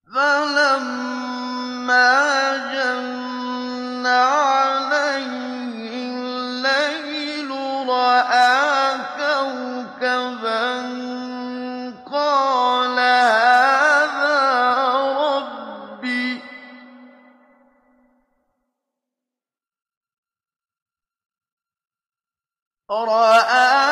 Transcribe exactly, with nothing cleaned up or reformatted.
فَلَمَّا جَنَّ عَلَيْهِ اللَّيْلُ رَأَىٰ كَوْكَبًا ۖ قَالَ هَٰذَا رَبِّي ۖ رَأَىٰ